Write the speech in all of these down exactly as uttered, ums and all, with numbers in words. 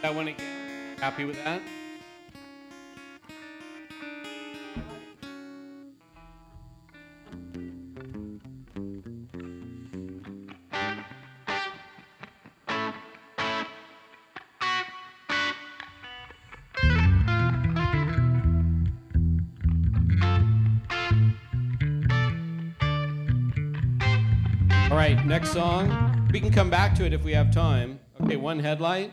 That one again. Happy with that? All right, next song. We can come back to it if we have time. Okay, One Headlight.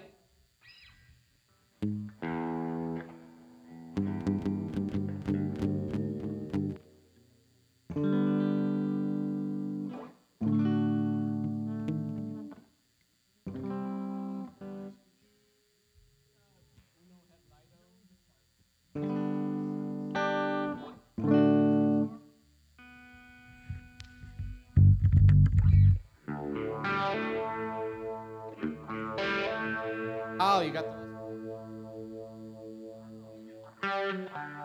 Oh, you got the.